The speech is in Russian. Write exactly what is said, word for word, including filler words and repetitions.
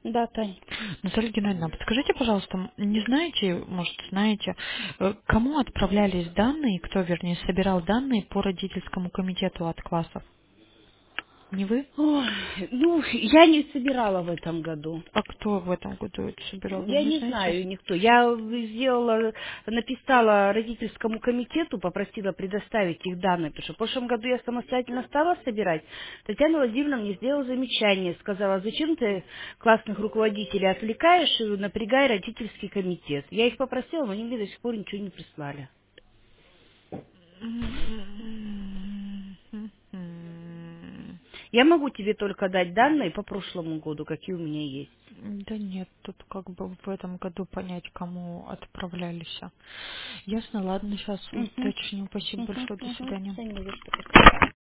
Да, Тань. Наталья Геннадьевна, подскажите, пожалуйста, не знаете, может, знаете, э, кому отправлялись данные, кто, вернее, собирал данные по родительскому комитету от классов? Не вы? Ой, ну, я не собирала в этом году. А кто в этом году это собирал, вы Я не не знаете? знаю никто. Я сделала, написала родительскому комитету, попросила предоставить их данные, потому что в прошлом году я самостоятельно стала собирать. Татьяна Владимировна мне сделала замечание, сказала, зачем ты классных руководителей отвлекаешь и напрягай родительский комитет. Я их попросила, но они мне до сих пор ничего не прислали. М. Я могу тебе только дать данные по прошлому году, какие у меня есть. Да нет, тут как бы в этом году понять, кому отправлялись. Ясно, ладно, сейчас Угу. уточню. Спасибо Угу, большое, до угу. свидания. Да не за что.